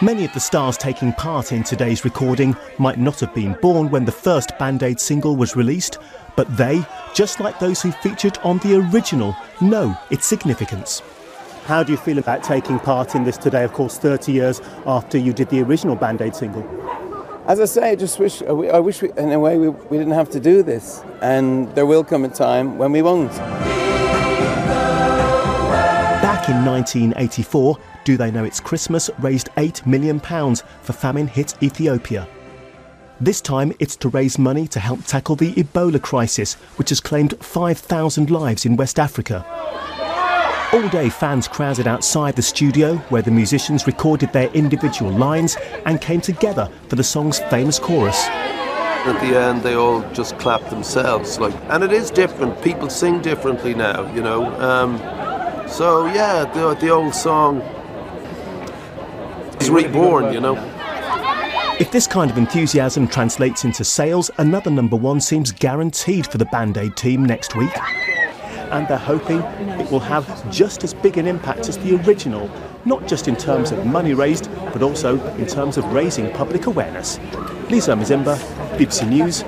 Many of the stars taking part in today's recording might not have been born when the first Band Aid single was released, but they, just like those who featured on the original, know its significance. How do you feel about taking part in this today, of course 30 years after you did the original Band Aid single? As I say, I wish we, in a way we didn't have to do this, and there will come a time when we won't. Back in 1984, Do They Know It's Christmas raised £8 million for famine-hit Ethiopia. This time it's to raise money to help tackle the Ebola crisis, which has claimed 5,000 lives in West Africa. All day fans crowded outside the studio where the musicians recorded their individual lines and came together for the song's famous chorus. At the end they all just clapped themselves, and it is different, people sing differently now, you know. So yeah, the old song is reborn, you know. If this kind of enthusiasm translates into sales, another #1 seems guaranteed for the Band Aid team next week. And they're hoping it will have just as big an impact as the original, not just in terms of money raised, but also in terms of raising public awareness. Lisa Mzimba, BBC News,